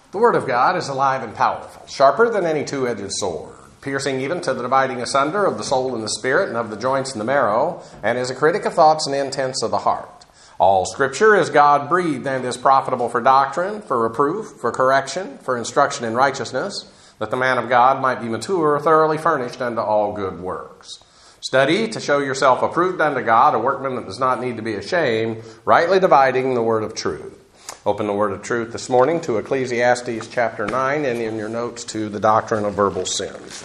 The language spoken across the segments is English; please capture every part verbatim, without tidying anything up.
The Word of God is alive and powerful, sharper than any two-edged sword, piercing even to the dividing asunder of the soul and the spirit and of the joints and the marrow, and is a critic of thoughts and intents of the heart. All Scripture is God-breathed and is profitable for doctrine, for reproof, for correction, for instruction in righteousness, that the man of God might be mature, thoroughly furnished unto all good works. Study to show yourself approved unto God, a workman that does not need to be ashamed, rightly dividing the word of truth. Open the word of truth this morning to Ecclesiastes chapter nine, and in your notes to the doctrine of verbal sins.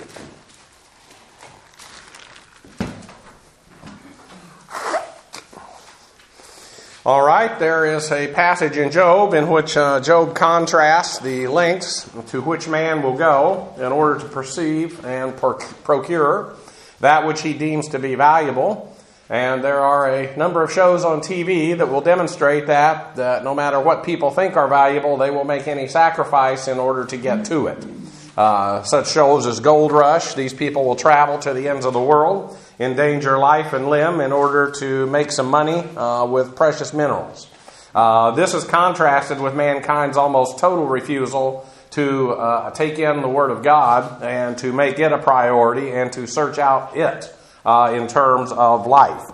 All right, there is a passage in Job in which uh, Job contrasts the lengths to which man will go in order to perceive and per- procure that which he deems to be valuable. And there are a number of shows on T V that will demonstrate that, that no matter what people think are valuable, they will make any sacrifice in order to get to it. Uh, such shows as Gold Rush, these people will travel to the ends of the world, endanger life and limb in order to make some money uh, with precious minerals. Uh, this is contrasted with mankind's almost total refusal to uh, take in the Word of God and to make it a priority and to search out it uh, in terms of life.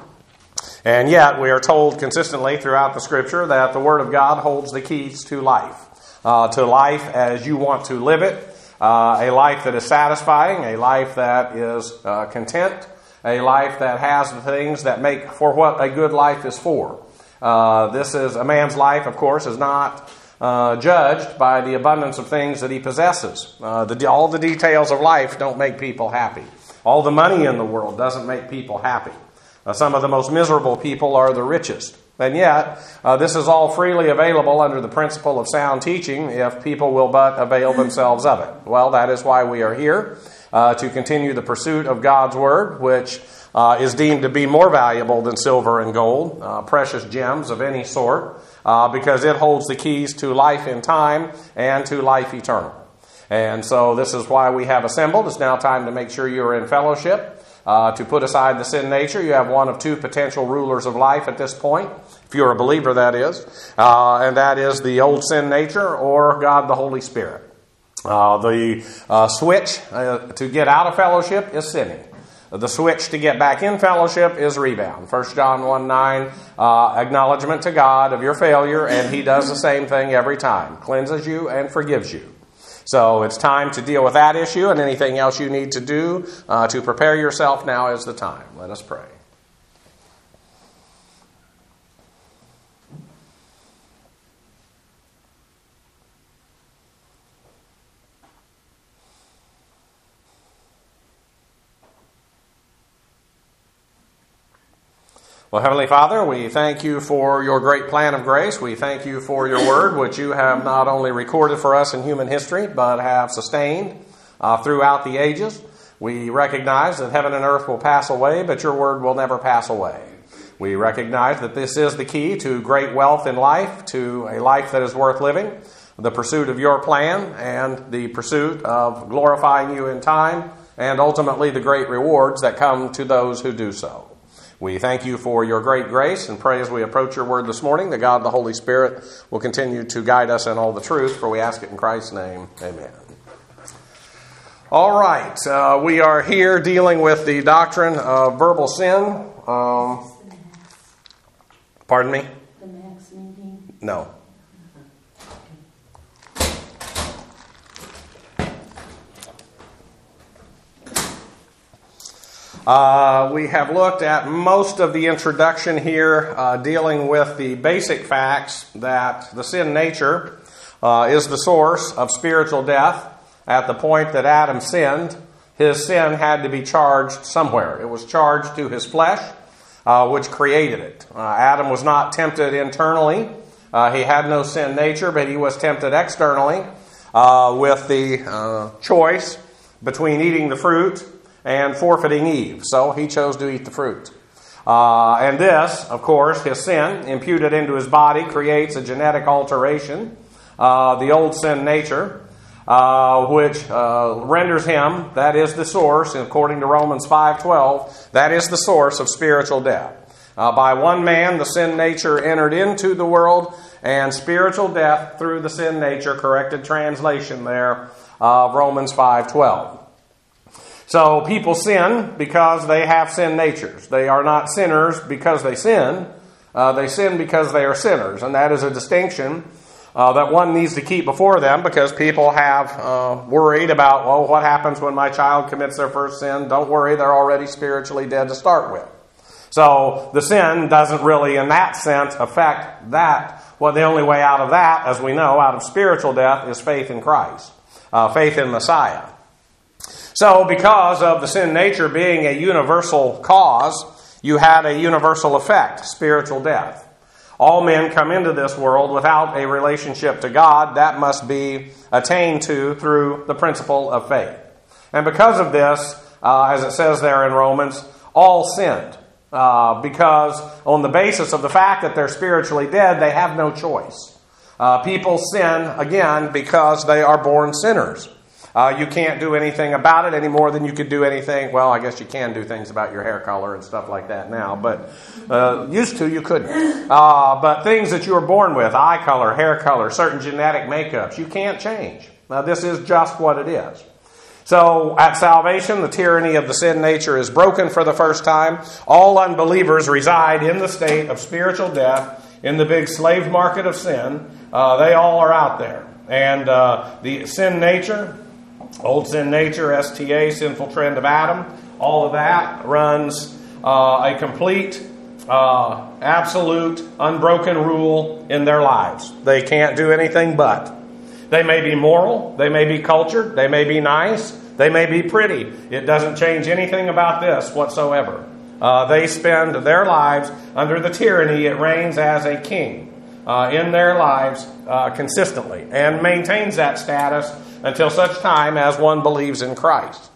And yet we are told consistently throughout the Scripture that the Word of God holds the keys to life. Uh, to life as you want to live it. Uh, a life that is satisfying, a life that is uh, content, a life that has the things that make for what a good life is for. Uh, this is a man's life, of course, is not uh, judged by the abundance of things that he possesses. Uh, the, all the details of life don't make people happy. All the money in the world doesn't make people happy. Uh, some of the most miserable people are the richest. And yet, uh, this is all freely available under the principle of sound teaching if people will but avail themselves of it. Well, that is why we are here, uh, to continue the pursuit of God's Word, which uh, is deemed to be more valuable than silver and gold, uh, precious gems of any sort, uh, because it holds the keys to life in time and to life eternal. And so this is why we have assembled. It's now time to make sure you are in fellowship. Uh, to put aside the sin nature, you have one of two potential rulers of life at this point, if you're a believer, that is, uh, and that is the old sin nature or God the Holy Spirit. Uh, the uh, switch uh, to get out of fellowship is sinning. The switch to get back in fellowship is rebound. First John one nine, uh, acknowledgement to God of your failure, and He does the same thing every time, cleanses you and forgives you. So it's time to deal with that issue and anything else you need to do uh, to prepare yourself. Now is the time. Let us pray. Well, Heavenly Father, we thank you for your great plan of grace. We thank you for your word, which you have not only recorded for us in human history, but have sustained uh, throughout the ages. We recognize that heaven and earth will pass away, but your word will never pass away. We recognize that this is the key to great wealth in life, to a life that is worth living, the pursuit of your plan, and the pursuit of glorifying you in time, and ultimately the great rewards that come to those who do so. We thank you for your great grace and pray as we approach your word this morning that God the Holy Spirit will continue to guide us in all the truth, for we ask it in Christ's name. Amen. All right, uh, we are here dealing with the doctrine of verbal sin. Um, pardon me? The Max meeting? No. Uh, we have looked at most of the introduction here, uh, dealing with the basic facts that the sin nature uh, is the source of spiritual death. At the point that Adam sinned, his sin had to be charged somewhere. It was charged to his flesh, uh, which created it. Uh, Adam was not tempted internally. Uh, he had no sin nature, but he was tempted externally uh, with the uh, choice between eating the fruit and forfeiting Eve. So he chose to eat the fruit. Uh, and this, of course, his sin imputed into his body creates a genetic alteration, uh, the old sin nature, uh, which uh, renders him, that is the source, according to Romans five twelve, that is the source of spiritual death. Uh, by one man, the sin nature entered into the world, and spiritual death through the sin nature, corrected translation there of Romans five twelve. So people sin because they have sin natures. They are not sinners because they sin. Uh, they sin because they are sinners. And that is a distinction uh, that one needs to keep before them, because people have uh, worried about, well, what happens when my child commits their first sin? Don't worry, they're already spiritually dead to start with. So the sin doesn't really, in that sense, affect that. Well, the only way out of that, as we know, out of spiritual death, is faith in Christ, uh, faith in Messiah. So because of the sin nature being a universal cause, you had a universal effect, spiritual death. All men come into this world without a relationship to God. That must be attained to through the principle of faith. And because of this, uh, as it says there in Romans, all sinned. Uh, because on the basis of the fact that they're spiritually dead, they have no choice. Uh, people sin, again, because they are born sinners. Uh, you can't do anything about it any more than you could do anything. Well, I guess you can do things about your hair color and stuff like that now, but uh, used to you couldn't. Uh, but things that you were born with, eye color, hair color, certain genetic makeups, you can't change. Now, this is just what it is. So at salvation, the tyranny of the sin nature is broken for the first time. All unbelievers reside in the state of spiritual death, in the big slave market of sin. Uh, they all are out there. And uh, the sin nature, old sin nature, S T A, sinful trend of Adam, all of that runs uh, a complete, uh, absolute, unbroken rule in their lives. They can't do anything but. They may be moral, they may be cultured, they may be nice, they may be pretty. It doesn't change anything about this whatsoever. Uh, they spend their lives under the tyranny. It reigns as a king uh, in their lives uh, consistently, and maintains that status until such time as one believes in Christ.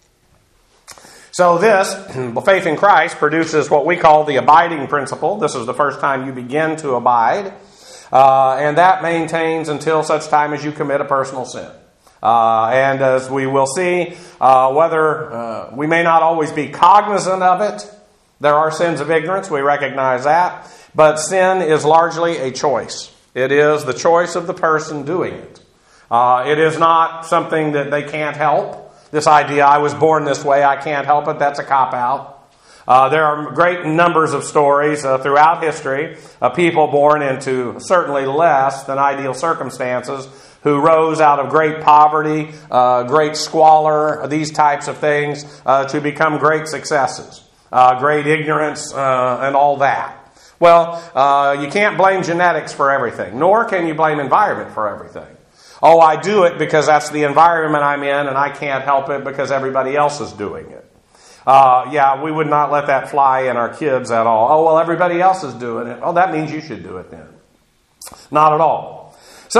So this, faith in Christ, produces what we call the abiding principle. This is the first time you begin to abide. Uh, and that maintains until such time as you commit a personal sin. Uh, and as we will see, uh, whether uh, we may not always be cognizant of it, there are sins of ignorance, we recognize that, but sin is largely a choice. It is the choice of the person doing it. Uh, it is not something that they can't help. This idea, I was born this way, I can't help it, that's a cop-out. Uh, there are great numbers of stories uh, throughout history of people born into certainly less than ideal circumstances who rose out of great poverty, uh, great squalor, these types of things, uh, to become great successes, uh, great ignorance, uh, and all that. Well, uh, you can't blame genetics for everything, nor can you blame environment for everything. Oh, I do it because that's the environment I'm in, and I can't help it because everybody else is doing it. Uh, yeah, we would not let that fly in our kids at all. Oh, well, everybody else is doing it. Oh, that means you should do it then. Not at all. So,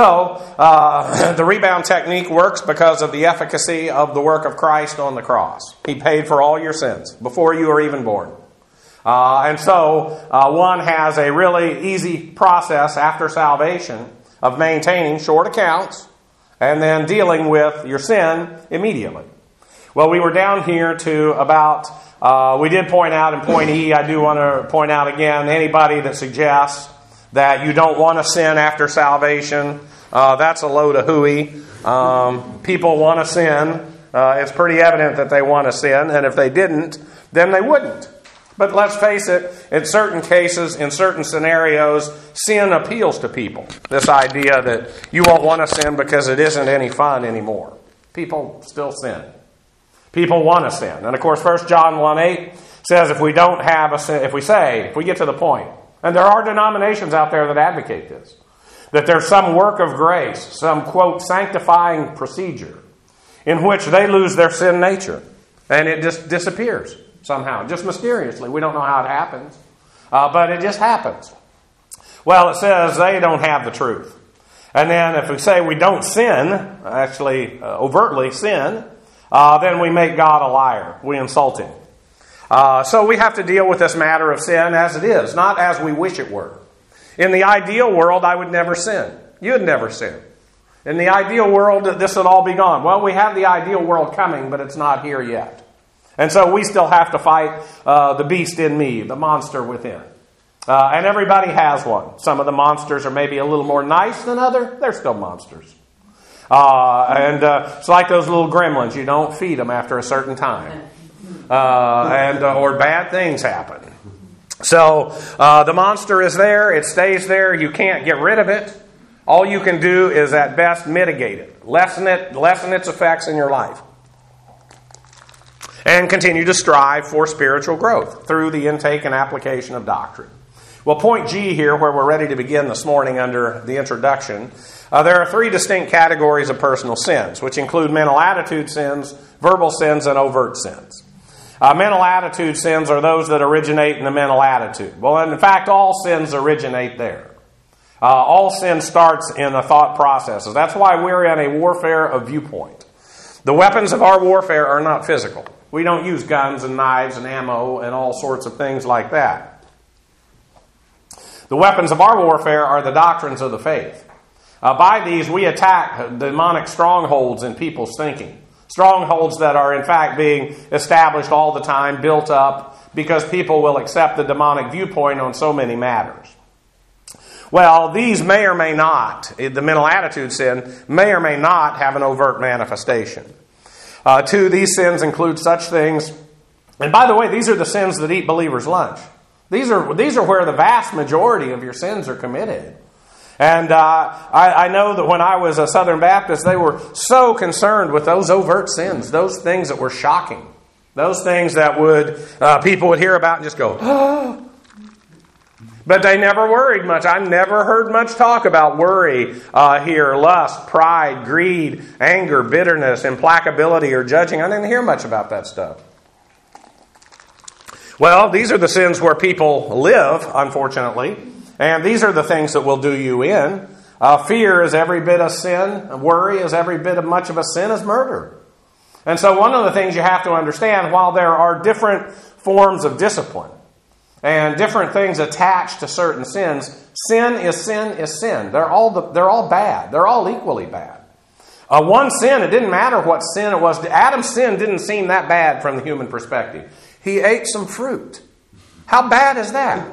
uh, the rebound technique works because of the efficacy of the work of Christ on the cross. He paid for all your sins before you were even born. Uh, and so, uh, one has a really easy process after salvation of maintaining short accounts and then dealing with your sin immediately. Well, we were down here to about, uh, we did point out in point E, I do want to point out again, anybody that suggests that you don't want to sin after salvation, uh, that's a load of hooey. Um, people want to sin. Uh, it's pretty evident that they want to sin, and if they didn't, then they wouldn't. But let's face it, in certain cases, in certain scenarios, sin appeals to people. This idea that you won't want to sin because it isn't any fun anymore. People still sin. People want to sin. And of course, First John one eight says if we don't have a sin, if we say, if we get to the point, and there are denominations out there that advocate this, that there's some work of grace, some, quote, sanctifying procedure in which they lose their sin nature and it just disappears somehow, just mysteriously. We don't know how it happens, uh, but it just happens. Well, it says they don't have the truth. And then if we say we don't sin, actually uh, overtly sin, Uh, then we make God a liar. We insult Him. Uh, so we have to deal with this matter of sin as it is, not as we wish it were. In the ideal world, I would never sin. You'd never sin. In the ideal world, this would all be gone. Well, we have the ideal world coming, but it's not here yet. And so we still have to fight uh, the beast in me, the monster within. Uh, and everybody has one. Some of the monsters are maybe a little more nice than others. They're still monsters. Uh, and uh, it's like those little gremlins. You don't feed them after a certain time. Uh, and uh, or bad things happen. So uh, the monster is there. It stays there. You can't get rid of it. All you can do is at best mitigate it. Lessen it, lessen its effects in your life. And continue to strive for spiritual growth through the intake and application of doctrine. Well, point G here, where we're ready to begin this morning under the introduction, uh, there are three distinct categories of personal sins, which include mental attitude sins, verbal sins, and overt sins. Uh, mental attitude sins are those that originate in the mental attitude. Well, in fact, all sins originate there. Uh, all sin starts in the thought processes. That's why we're in a warfare of viewpoint. The weapons of our warfare are not physical. We don't use guns and knives and ammo and all sorts of things like that. The weapons of our warfare are the doctrines of the faith. Uh, by these, we attack demonic strongholds in people's thinking. Strongholds that are, in fact, being established all the time, built up, because people will accept the demonic viewpoint on so many matters. Well, these may or may not, the mental attitude sin, may or may not have an overt manifestation. Uh, two, these sins include such things, and by the way, these are the sins that eat believers' lunch. These are these are where the vast majority of your sins are committed. And uh, I, I know that when I was a Southern Baptist, they were so concerned with those overt sins, those things that were shocking, those things that would uh, people would hear about and just go, oh. But they never worried much. I never heard much talk about worry uh, here, lust, pride, greed, anger, bitterness, implacability, or judging. I didn't hear much about that stuff. Well, these are the sins where people live, unfortunately. And these are the things that will do you in. Uh, fear is every bit a sin. Worry is every bit of much of a sin as murder. And so one of the things you have to understand, while there are different forms of discipline and different things attached to certain sins, sin is sin is sin. They're all the, they're all bad. They're all equally bad. Uh, one sin, it didn't matter what sin it was. Adam's sin didn't seem that bad from the human perspective. He ate some fruit. How bad is that?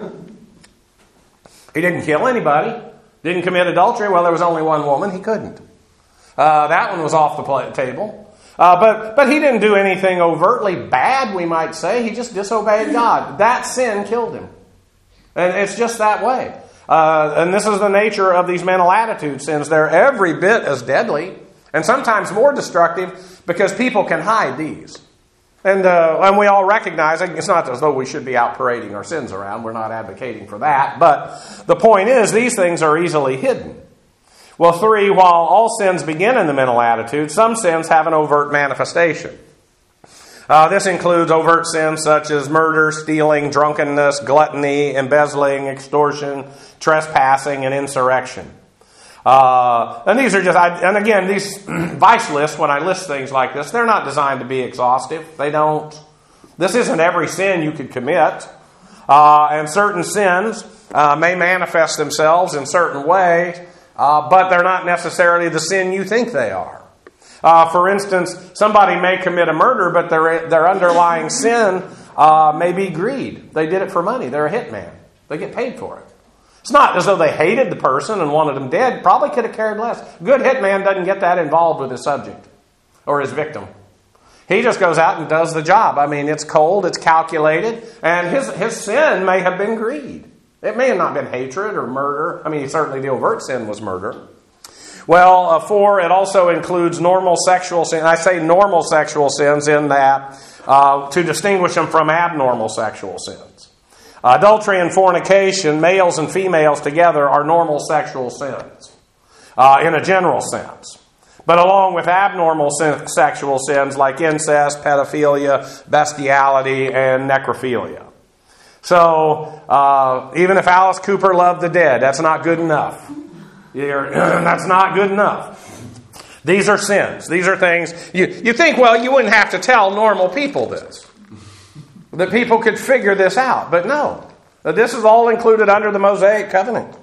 He didn't kill anybody. Didn't commit adultery. Well, there was only one woman. He couldn't. Uh, that one was off the play- table. Uh, but, but he didn't do anything overtly bad, we might say. He just disobeyed God. That sin killed him. And it's just that way. Uh, and this is the nature of these mental attitude sins. They're every bit as deadly and sometimes more destructive because people can hide these. And uh, and we all recognize it. It's not as though we should be out parading our sins around. We're not advocating for that. But the point is, these things are easily hidden. Well, three, while all sins begin in the mental attitude, some sins have an overt manifestation. Uh, this includes overt sins such as murder, stealing, drunkenness, gluttony, embezzling, extortion, trespassing, and insurrection. Uh, and these are just, I, and again, these vice lists, when I list things like this, they're not designed to be exhaustive. They don't, this isn't every sin you could commit. Uh, and certain sins uh, may manifest themselves in certain ways, uh, but they're not necessarily the sin you think they are. Uh, for instance, somebody may commit a murder, but their, their underlying sin uh, may be greed. They did it for money. They're a hitman. They get paid for it. It's not as though they hated the person and wanted them dead. Probably could have cared less. Good hitman doesn't get that involved with his subject or his victim. He just goes out and does the job. I mean, it's cold, it's calculated, and his, his sin may have been greed. It may have not been hatred or murder. I mean, certainly the overt sin was murder. Well, uh, four, it also includes normal sexual sin. I say normal sexual sins in that uh, to distinguish them from abnormal sexual sins. Adultery and fornication, males and females together, are normal sexual sins uh, in a general sense. But along with abnormal sin- sexual sins like incest, pedophilia, bestiality, and necrophilia. So uh, even if Alice Cooper loved the dead, that's not good enough. You're, that's not good enough. These are sins. These are things, you, you think, well, you wouldn't have to tell normal people this. That people could figure this out. But no. This is all included under the Mosaic covenant.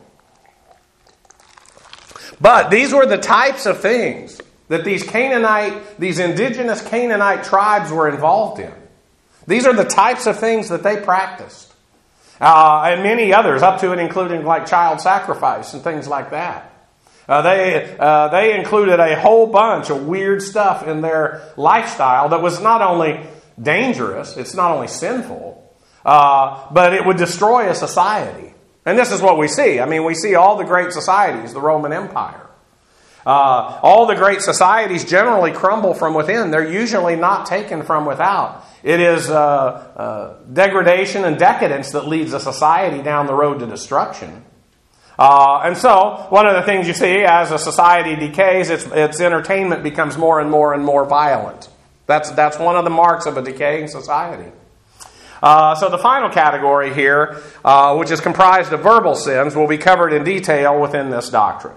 But these were the types of things that these Canaanite, these indigenous Canaanite tribes were involved in. These are the types of things that they practiced. uh, and many others, up to and including like child sacrifice and things like that. Uh, they uh, they included a whole bunch of weird stuff in their lifestyle that was not only dangerous, it's not only sinful, uh, but it would destroy a society. And this is what we see. I mean, we see all the great societies, the Roman Empire. Uh, all the great societies generally crumble from within. They're usually not taken from without. It is uh, uh, degradation and decadence that leads a society down the road to destruction. Uh, and so, one of the things you see as a society decays, its, its entertainment becomes more and more and more violent. That's, that's one of the marks of a decaying society. Uh, so the final category here, uh, which is comprised of verbal sins, will be covered in detail within this doctrine.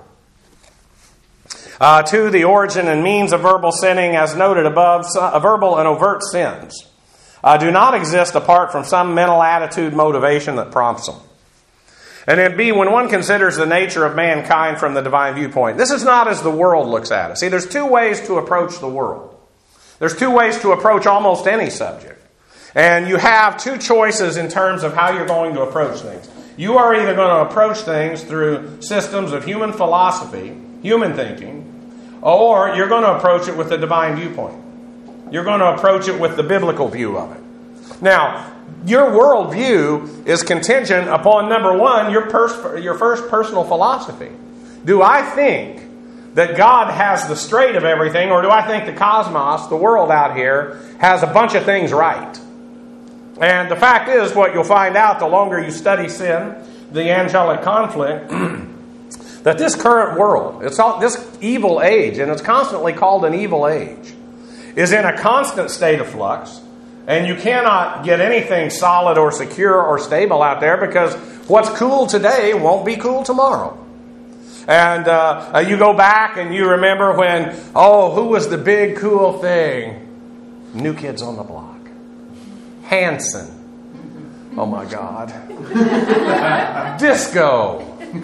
Uh, two, the origin and means of verbal sinning, as noted above, uh, verbal and overt sins uh, do not exist apart from some mental attitude motivation that prompts them. And then B, when one considers the nature of mankind from the divine viewpoint, this is not as the world looks at it. See, there's two ways to approach the world. There's two ways to approach almost any subject. And you have two choices in terms of how you're going to approach things. You are either going to approach things through systems of human philosophy, human thinking, or you're going to approach it with the divine viewpoint. You're going to approach it with the biblical view of it. Now, your worldview is contingent upon, number one, your, pers- your first personal philosophy. Do I think that God has the straight of everything, or do I think the cosmos, the world out here, has a bunch of things right? And the fact is, what you'll find out the longer you study sin, the angelic conflict, that this current world, it's all, this evil age, and it's constantly called an evil age, is in a constant state of flux. And you cannot get anything solid or secure or stable out there, because what's cool today won't be cool tomorrow. And uh, you go back and you remember when, oh, who was the big cool thing? New Kids on the Block. Hanson. Oh my God. Disco.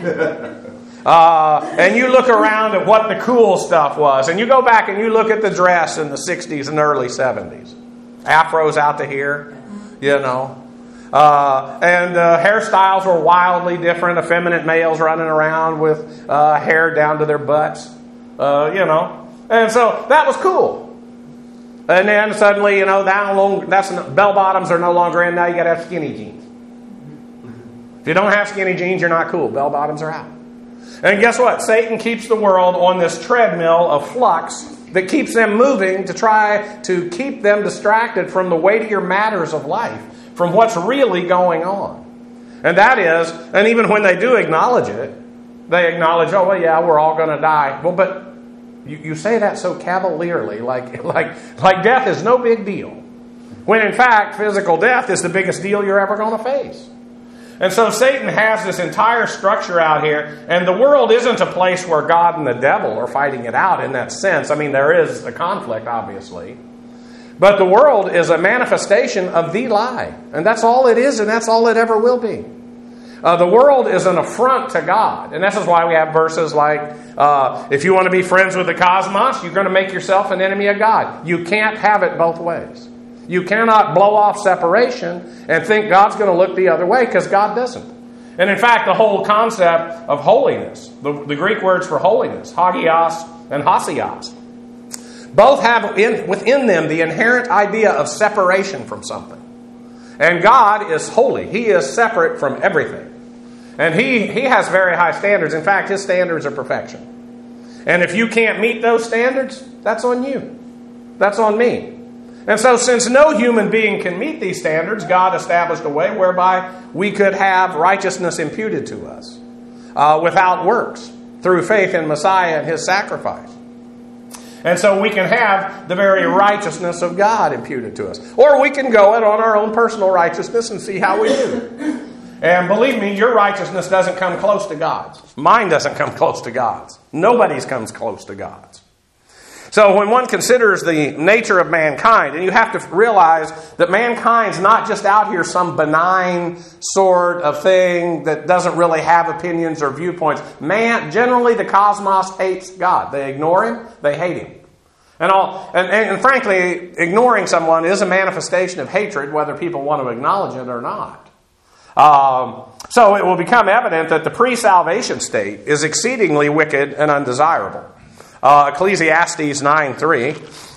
Uh, and you look around at what the cool stuff was. And you go back and you look at the dress in the sixties and early seventies. Afros out to here, you know. Uh, and uh, hairstyles were wildly different. Effeminate males running around with uh, hair down to their butts, uh, you know. And so that was cool. And then suddenly, you know, that long, that's bell bottoms are no longer in. Now you got to have skinny jeans. If you don't have skinny jeans, you're not cool. Bell bottoms are out. And guess what? Satan keeps the world on this treadmill of flux that keeps them moving to try to keep them distracted from the weightier matters of life, from what's really going on. And that is, and even when they do acknowledge it, they acknowledge, oh, well, yeah, we're all going to die. Well, but you, you say that so cavalierly, like, like, like death is no big deal. When in fact, physical death is the biggest deal you're ever going to face. And so Satan has this entire structure out here, and the world isn't a place where God and the devil are fighting it out in that sense. I mean, there is a conflict, obviously. But the world is a manifestation of the lie. And that's all it is, and that's all it ever will be. Uh, the world is an affront to God. And this is why we have verses like, uh, if you want to be friends with the cosmos, you're going to make yourself an enemy of God. You can't have it both ways. You cannot blow off separation and think God's going to look the other way, because God doesn't. And in fact, the whole concept of holiness, the, the Greek words for holiness, hagios and hasios, both have in, within them the inherent idea of separation from something. And God is holy. He is separate from everything. And he, he has very high standards. In fact, His standards are perfection. And if you can't meet those standards, that's on you. That's on me. And so since no human being can meet these standards, God established a way whereby we could have righteousness imputed to us uh, without works, through faith in Messiah and His sacrifice. And so we can have the very righteousness of God imputed to us. Or we can go it on our own personal righteousness and see how we do. And believe me, your righteousness doesn't come close to God's. Mine doesn't come close to God's. Nobody's comes close to God's. So when one considers the nature of mankind, and you have to realize that mankind's not just out here some benign sort of thing that doesn't really have opinions or viewpoints. Man, generally the cosmos hates God. They ignore Him, they hate Him. And, all, and, and, and frankly, ignoring someone is a manifestation of hatred, whether people want to acknowledge it or not. Um, so it will become evident that the pre-salvation state is exceedingly wicked and undesirable. Uh, Ecclesiastes nine three.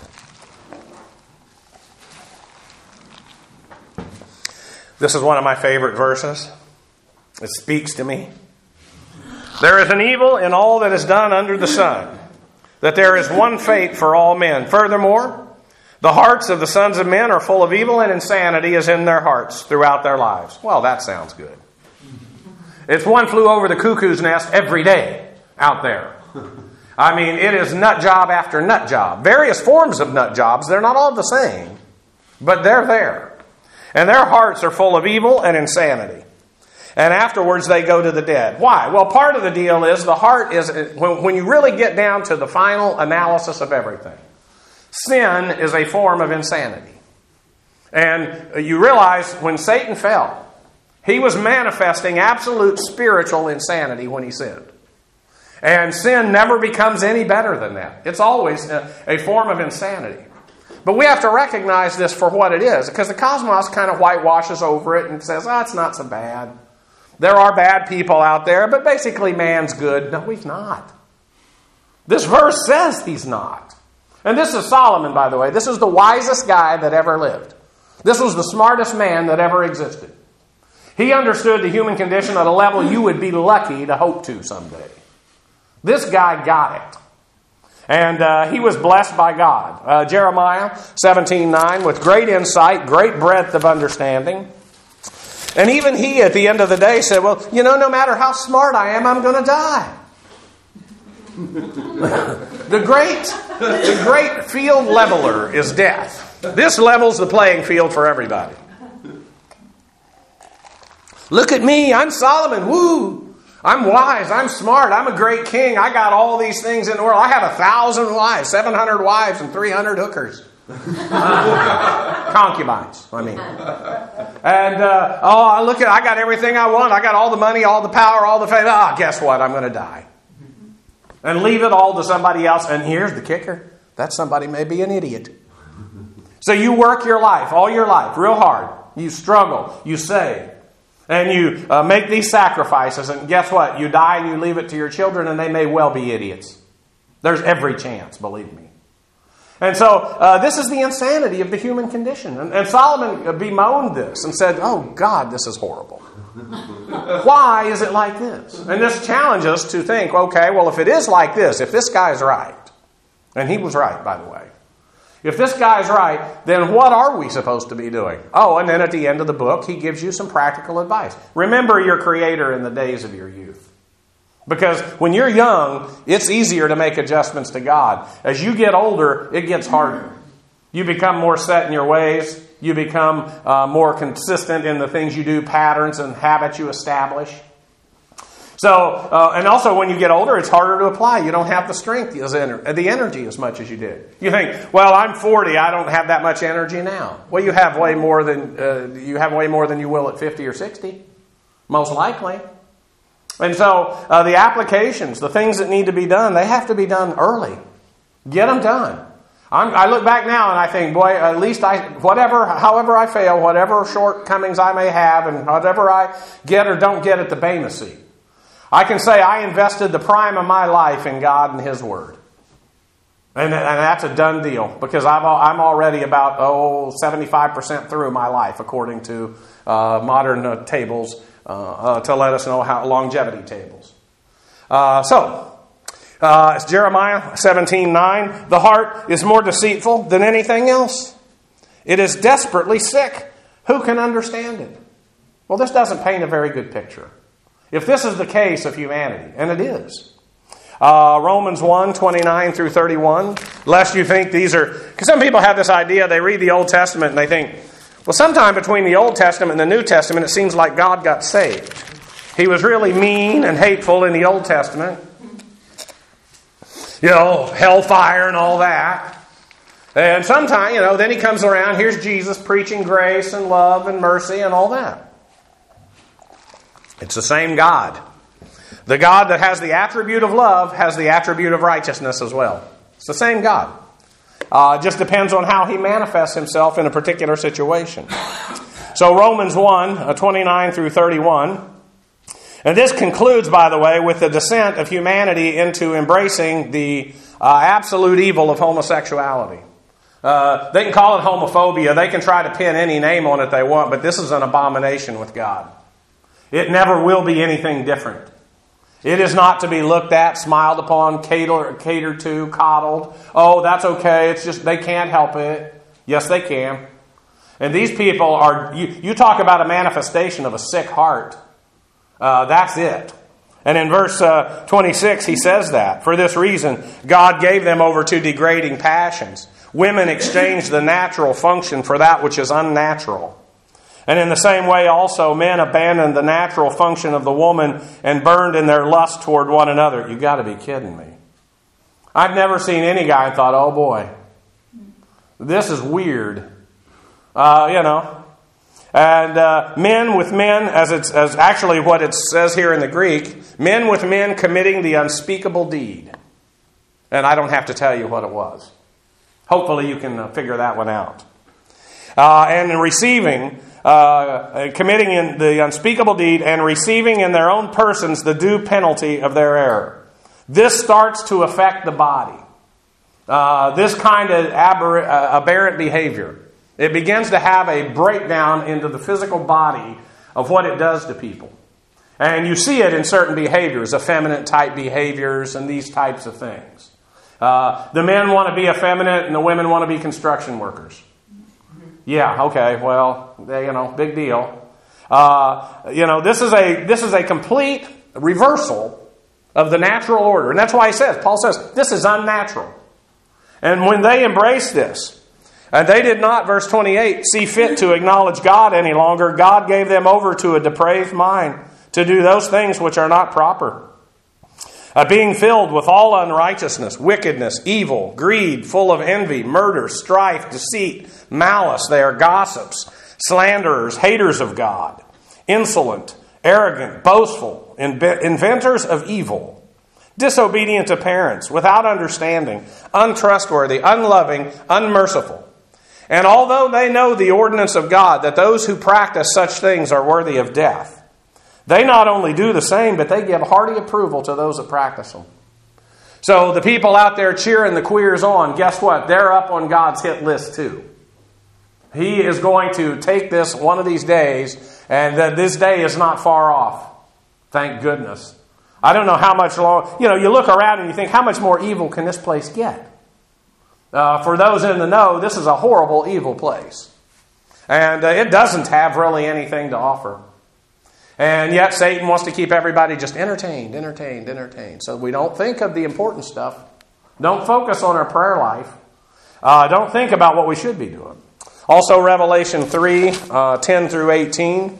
This is one of my favorite verses. It speaks to me. There is an evil in all that is done under the sun, that there is one fate for all men. Furthermore, the hearts of the sons of men are full of evil, and insanity is in their hearts throughout their lives. Well, that sounds good. It's one flew over the cuckoo's nest every day out there. I mean, it is nut job after nut job. Various forms of nut jobs. They're not all the same, but they're there. And their hearts are full of evil and insanity. And afterwards they go to the dead. Why? Well, part of the deal is the heart is, when, when you really get down to the final analysis of everything, sin is a form of insanity. And you realize when Satan fell, he was manifesting absolute spiritual insanity when he sinned. And sin never becomes any better than that. It's always a, a form of insanity. But we have to recognize this for what it is, because the cosmos kind of whitewashes over it and says, oh, it's not so bad. There are bad people out there, but basically man's good. No, he's not. This verse says he's not. And this is Solomon, by the way. This is the wisest guy that ever lived. This was the smartest man that ever existed. He understood the human condition at a level you would be lucky to hope to someday. This guy got it. And uh, he was blessed by God. Uh, Jeremiah seventeen nine, with great insight, great breadth of understanding. And even he, at the end of the day, said, well, you know, no matter how smart I am, I'm going to die. the great, the great field leveler is death. This levels the playing field for everybody. Look at me, I'm Solomon, woo! I'm wise, I'm smart, I'm a great king, I got all these things in the world. I have a thousand wives, seven hundred wives, and three hundred hookers. Concubines, I mean. And, uh, oh, look at, I got everything I want. I got all the money, all the power, all the fame. Ah, oh, guess what? I'm going to die. And leave it all to somebody else. And here's the kicker. That somebody may be an idiot. So you work your life, all your life, real hard. You struggle, you save. And you uh, make these sacrifices. And guess what? You die and you leave it to your children, and they may well be idiots. There's every chance, believe me. And so uh, this is the insanity of the human condition. And, and Solomon bemoaned this and said, oh God, this is horrible. Why is it like this? And this challenges us to think, okay, well, if it is like this, if this guy's right, and he was right, by the way, if this guy's right, then what are we supposed to be doing? Oh, and then at the end of the book, he gives you some practical advice. Remember your Creator in the days of your youth. Because when you're young, it's easier to make adjustments to God. As you get older, it gets harder. You become more set in your ways. You become uh, more consistent in the things you do, patterns and habits you establish. So, uh, and also when you get older, it's harder to apply. You don't have the strength, as ener- the energy as much as you did. You think, well, I'm forty, I don't have that much energy now. Well, you have way more than uh, you have way more than you will at fifty or sixty, most likely. And so uh, the applications, the things that need to be done, they have to be done early. Get them done. I'm, I look back now and I think, boy, at least I, whatever, however I fail, whatever shortcomings I may have, and whatever I get or don't get at the Bema seat, I can say I invested the prime of my life in God and His Word. And, and that's a done deal, because I've, I'm already about, oh, seventy-five percent through my life, according to uh, modern uh, tables, uh, uh, to let us know how longevity tables. Uh, so, uh, it's Jeremiah seventeen nine. The heart is more deceitful than anything else. It is desperately sick. Who can understand it? Well, this doesn't paint a very good picture. If this is the case of humanity, and it is. Uh, Romans one, twenty-nine through thirty-one. Lest you think these are... Because some people have this idea, they read the Old Testament and they think, well, sometime between the Old Testament and the New Testament, it seems like God got saved. He was really mean and hateful in the Old Testament. You know, hellfire and all that. And sometime, you know, then He comes around, here's Jesus preaching grace and love and mercy and all that. It's the same God. The God that has the attribute of love has the attribute of righteousness as well. It's the same God. Uh, it just depends on how He manifests Himself in a particular situation. So Romans one, twenty-nine through thirty-one. And this concludes, by the way, with the descent of humanity into embracing the uh, absolute evil of homosexuality. Uh, they can call it homophobia. They can try to pin any name on it they want, but this is an abomination with God. It never will be anything different. It is not to be looked at, smiled upon, catered, catered to, coddled. Oh, that's okay. It's just they can't help it. Yes, they can. And these people are, you, you talk about a manifestation of a sick heart. Uh, that's it. And in verse uh, twenty-six, he says that. For this reason, God gave them over to degrading passions. Women exchanged the natural function for that which is unnatural. And in the same way also, men abandoned the natural function of the woman and burned in their lust toward one another. You got to be kidding me. I've never seen any guy and thought, oh boy, this is weird. Uh, you know. And uh, men with men, as it's as actually what it says here in the Greek, men with men committing the unspeakable deed. And I don't have to tell you what it was. Hopefully you can figure that one out. Uh, and receiving, uh, committing in the unspeakable deed and receiving in their own persons the due penalty of their error. This starts to affect the body. Uh, this kind of aber- uh, aberrant behavior. It begins to have a breakdown into the physical body of what it does to people. And you see it in certain behaviors, effeminate type behaviors and these types of things. Uh, the men want to be effeminate and the women want to be construction workers. Yeah, okay, well, they, you know, big deal. Uh, you know, this is a this is a complete reversal of the natural order. And that's why he says, Paul says, this is unnatural. And when they embrace this, and they did not, verse twenty-eight, see fit to acknowledge God any longer, God gave them over to a depraved mind to do those things which are not proper. Uh, being filled with all unrighteousness, wickedness, evil, greed, full of envy, murder, strife, deceit, malice. They are gossips, slanderers, haters of God, insolent, arrogant, boastful, inventors of evil, disobedient to parents, without understanding, untrustworthy, unloving, unmerciful. And although they know the ordinance of God, that those who practice such things are worthy of death, they not only do the same, but they give hearty approval to those that practice them. So the people out there cheering the queers on, guess what? They're up on God's hit list too. He is going to take this one of these days, and that this day is not far off. Thank goodness. I don't know how much long, you know, you look around and you think, how much more evil can this place get? Uh, for those in the know, this is a horrible, evil place. And uh, it doesn't have really anything to offer. And yet Satan wants to keep everybody just entertained, entertained, entertained. So we don't think of the important stuff. Don't focus on our prayer life. Uh, don't think about what we should be doing. Also Revelation three, uh, ten through eighteen.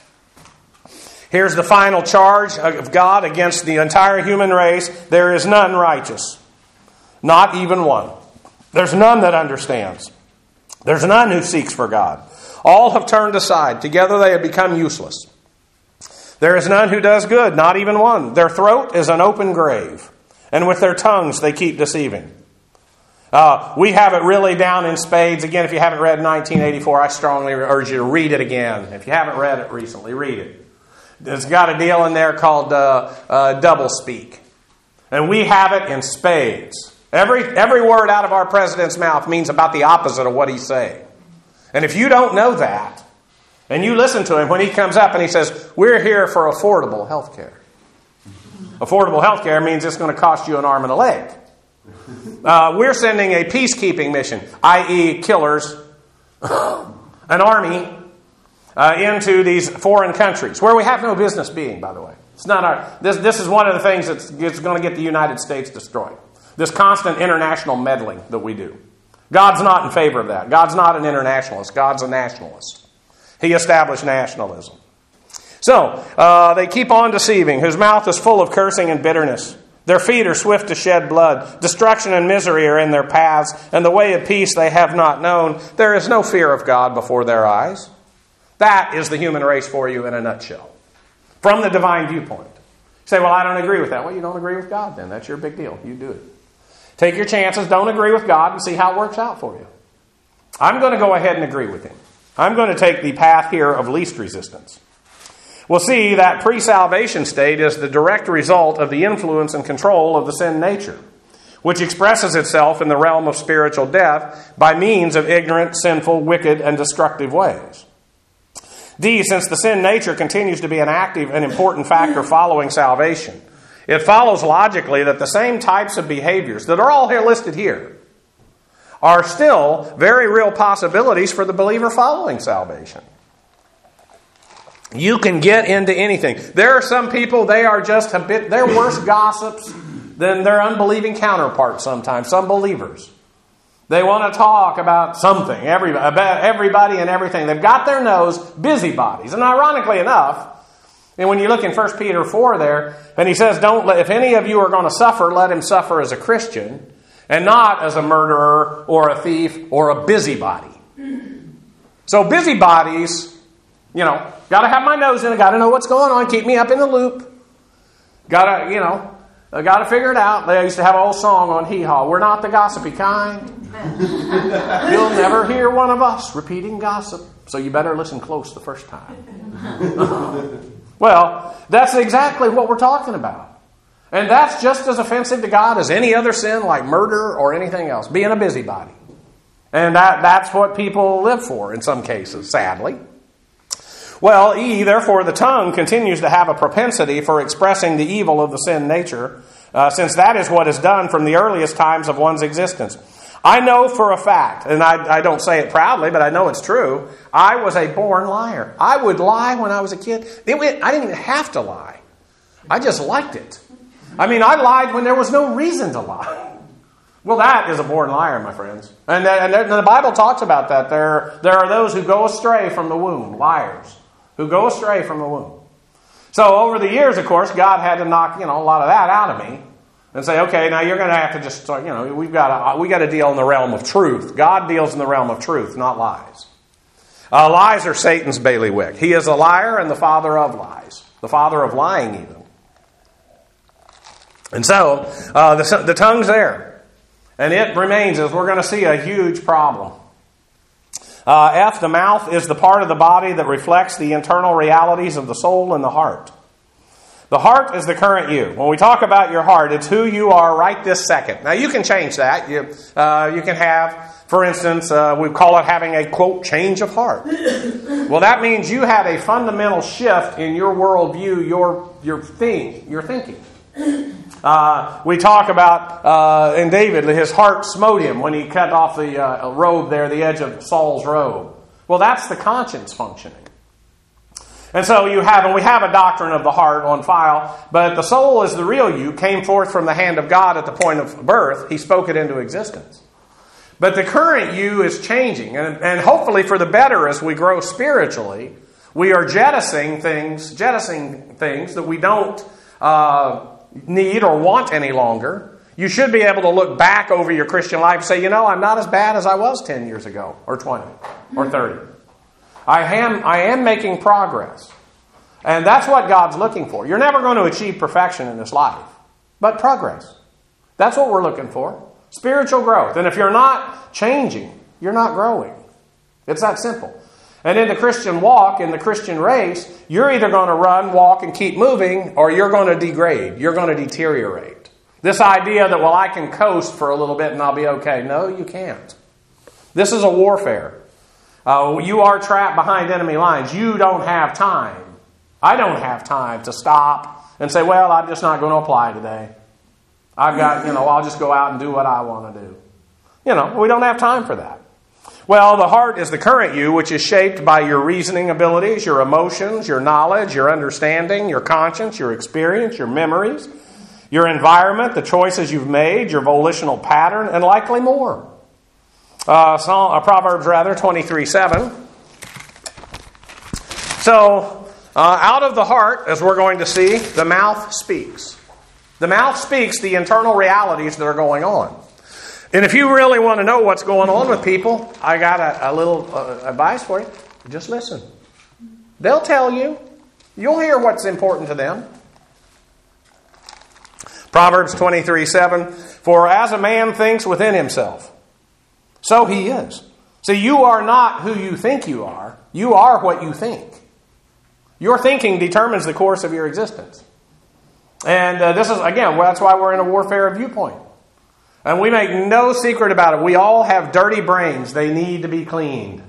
Here's the final charge of God against the entire human race. There is none righteous. Not even one. There's none that understands. There's none who seeks for God. All have turned aside. Together they have become useless. There is none who does good, not even one. Their throat is an open grave, and with their tongues they keep deceiving. Uh, we have it really down in spades. Again, if you haven't read nineteen eighty-four, I strongly urge you to read it again. If you haven't read it recently, read it. It's got a deal in there called uh, uh, doublespeak. And we have it in spades. Every, every word out of our president's mouth means about the opposite of what he's saying. And if you don't know that, and you listen to him when he comes up and he says, we're here for affordable health care. Affordable health care means it's going to cost you an arm and a leg. Uh, we're sending a peacekeeping mission, that is killers, an army, uh, into these foreign countries, where we have no business being, by the way. It's not our. This, this is one of the things that's, that's going to get the United States destroyed. This constant international meddling that we do. God's not in favor of that. God's not an internationalist. God's a nationalist. He established nationalism. So, uh, they keep on deceiving, whose mouth is full of cursing and bitterness. Their feet are swift to shed blood. Destruction and misery are in their paths, and the way of peace they have not known. There is no fear of God before their eyes. That is the human race for you in a nutshell. From the divine viewpoint. You say, well, I don't agree with that. Well, you don't agree with God then. That's your big deal. You do it. Take your chances. Don't agree with God and see how it works out for you. I'm going to go ahead and agree with him. I'm going to take the path here of least resistance. We'll see that pre-salvation state is the direct result of the influence and control of the sin nature, which expresses itself in the realm of spiritual death by means of ignorant, sinful, wicked, and destructive ways. D, since the sin nature continues to be an active and important factor following salvation, it follows logically that the same types of behaviors that are all here listed here are still very real possibilities for the believer following salvation. You can get into anything. There are some people, they are just a bit, they're worse gossips than their unbelieving counterparts sometimes, some believers. They want to talk about something, everybody, about everybody and everything. They've got their nose, busybodies. And ironically enough, and when you look in First Peter four there, and he says, "Don't let, if any of you are going to suffer, let him suffer as a Christian, and not as a murderer or a thief or a busybody." So busybodies, you know, got to have my nose in it, got to know what's going on, keep me up in the loop. Got to, you know, I got to figure it out. They used to have an old song on Hee Haw. We're not the gossipy kind. You'll never hear one of us repeating gossip. So you better listen close the first time. Well, that's exactly what we're talking about. And that's just as offensive to God as any other sin like murder or anything else. Being a busybody. And that, that's what people live for in some cases, sadly. Well, E, therefore, the tongue continues to have a propensity for expressing the evil of the sin nature, uh, since that is what is done from the earliest times of one's existence. I know for a fact, and I, I don't say it proudly, but I know it's true, I was a born liar. I would lie when I was a kid. It, I didn't even have to lie. I just liked it. I mean, I lied when there was no reason to lie. Well, that is a born liar, my friends. And, and, and the Bible talks about that. There, there are those who go astray from the womb, liars. Who go astray from the womb. So over the years, of course, God had to knock, you know, a lot of that out of me and say, okay, now you're going to have to just, you know, we've got to we got to deal in the realm of truth. God deals in the realm of truth, not lies. Uh, lies are Satan's bailiwick. He is a liar and the father of lies, the father of lying even. And so uh, the the tongue's there, and it remains, as we're going to see, a huge problem. Uh, F, the mouth is the part of the body that reflects the internal realities of the soul and the heart. The heart is the current you. When we talk about your heart, it's who you are right this second. Now, you can change that. You, uh, you can have, for instance, uh, we call it having a, quote, change of heart. Well, that means you had a fundamental shift in your worldview, your, your thing, your thinking. Uh, we talk about, uh, in David, his heart smote him when he cut off the uh, robe there, the edge of Saul's robe. Well, that's the conscience functioning. And so you have, and we have a doctrine of the heart on file, but the soul is the real you, came forth from the hand of God at the point of birth. He spoke it into existence. But the current you is changing, and, and hopefully for the better as we grow spiritually, we are jettisoning things, jettisoning things that we don't uh, need or want any longer. You should be able to look back over your Christian life and say, you know, I'm not as bad as I was ten years ago, or twenty, or thirty. I am, I am making progress. And that's what God's looking for. You're never going to achieve perfection in this life, but progress. That's what we're looking for. Spiritual growth. And if you're not changing, you're not growing. It's that simple. And in the Christian walk, in the Christian race, you're either going to run, walk, and keep moving, or you're going to degrade. You're going to deteriorate. This idea that, well, I can coast for a little bit and I'll be okay. No, you can't. This is a warfare. Uh, you are trapped behind enemy lines. You don't have time. I don't have time to stop and say, well, I'm just not going to apply today. I've got, you know, I'll just go out and do what I want to do. You know, we don't have time for that. Well, the heart is the current you, which is shaped by your reasoning abilities, your emotions, your knowledge, your understanding, your conscience, your experience, your memories, your environment, the choices you've made, your volitional pattern, and likely more. Uh, Psalm, uh, Proverbs, rather, twenty-three seven. So, uh, out of the heart, as we're going to see, the mouth speaks. The mouth speaks the internal realities that are going on. And if you really want to know what's going on with people, I got a, a little uh, advice for you. Just listen. They'll tell you. You'll hear what's important to them. Proverbs twenty-three seven. For as a man thinks within himself, so he is. See, you are not who you think you are. You are what you think. Your thinking determines the course of your existence. And uh, this is, again, well, that's why we're in a warfare of viewpoint. And we make no secret about it. We all have dirty brains. They need to be cleaned.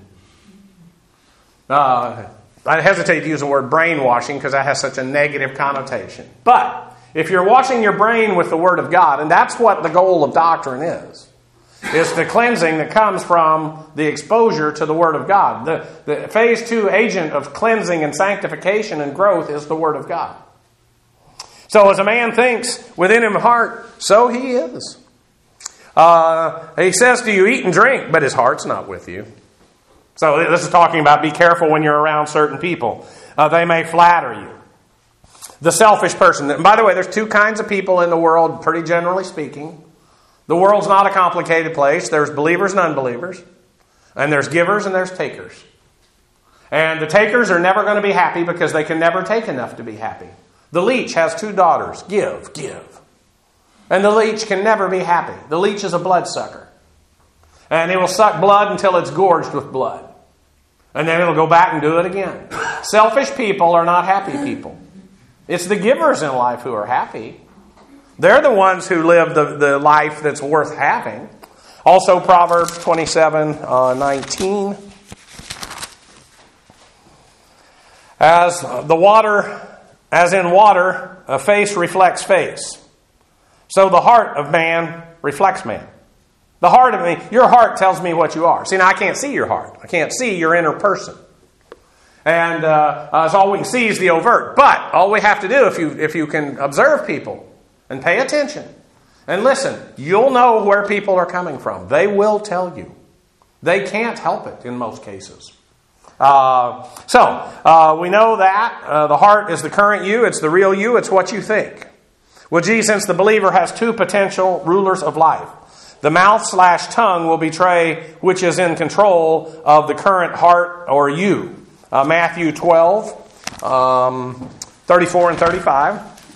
Uh, I hesitate to use the word brainwashing because that has such a negative connotation. But if you're washing your brain with the Word of God, and that's what the goal of doctrine is, is the cleansing that comes from the exposure to the Word of God. The, the phase two agent of cleansing and sanctification and growth is the Word of God. So as a man thinks within him heart, so he is. Uh, he says to you, eat and drink, but his heart's not with you. So this is talking about be careful when you're around certain people. Uh, they may flatter you. The selfish person. And by the way, there's two kinds of people in the world, pretty generally speaking. The world's not a complicated place. There's believers and unbelievers. And there's givers and there's takers. And the takers are never going to be happy because they can never take enough to be happy. The leech has two daughters. Give, give. And the leech can never be happy. The leech is a bloodsucker. And it will suck blood until it's gorged with blood. And then it'll go back and do it again. Selfish people are not happy people. It's the givers in life who are happy. They're the ones who live the, the life that's worth having. Also Proverbs twenty-seven, nineteen. As the water, as in water, a face reflects face. So the heart of man reflects man. The heart of me, your heart tells me what you are. See, now I can't see your heart. I can't see your inner person. And uh, uh, so all we can see is the overt. But all we have to do, if you if you can observe people and pay attention and listen, you'll know where people are coming from. They will tell you. They can't help it in most cases. Uh, so, uh, we know that uh, the heart is the current you. It's the real you. It's what you think. Well, gee, since the believer has two potential rulers of life, the mouth slash tongue will betray which is in control of the current heart or you. Uh, Matthew twelve, um, thirty-four and thirty-five.